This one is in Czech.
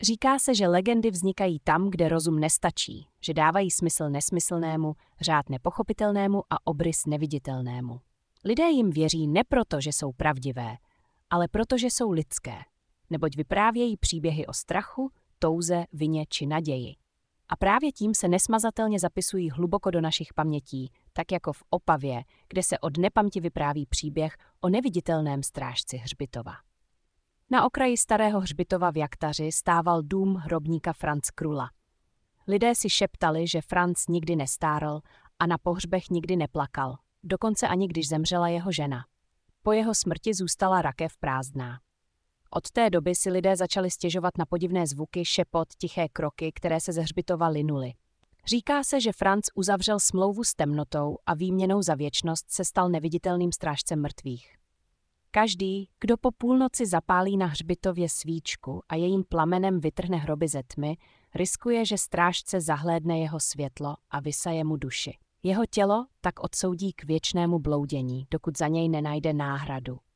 Říká se, že legendy vznikají tam, kde rozum nestačí, že dávají smysl nesmyslnému, řád nepochopitelnému a obrys neviditelnému. Lidé jim věří ne proto, že jsou pravdivé, ale proto, že jsou lidské, neboť vyprávějí příběhy o strachu, touze, vině či naději. A právě tím se nesmazatelně zapisují hluboko do našich pamětí, tak jako v Opavě, kde se od nepaměti vypráví příběh o neviditelném strážci hřbitova. Na okraji starého hřbitova v Jaktaři stával dům hrobníka Franz Krula. Lidé si šeptali, že Franz nikdy nestárl a na pohřbech nikdy neplakal, dokonce ani když zemřela jeho žena. Po jeho smrti zůstala rakev prázdná. Od té doby si lidé začali stěžovat na podivné zvuky, šepot, tiché kroky, které se ze hřbitova linuly. Říká se, že Franz uzavřel smlouvu s temnotou a výměnou za věčnost se stal neviditelným strážcem mrtvých. Každý, kdo po půlnoci zapálí na hřbitově svíčku a jejím plamenem vytrhne hroby ze tmy, riskuje, že strážce zahlédne jeho světlo a vysaje mu duši. Jeho tělo tak odsoudí k věčnému bloudění, dokud za něj nenajde náhradu.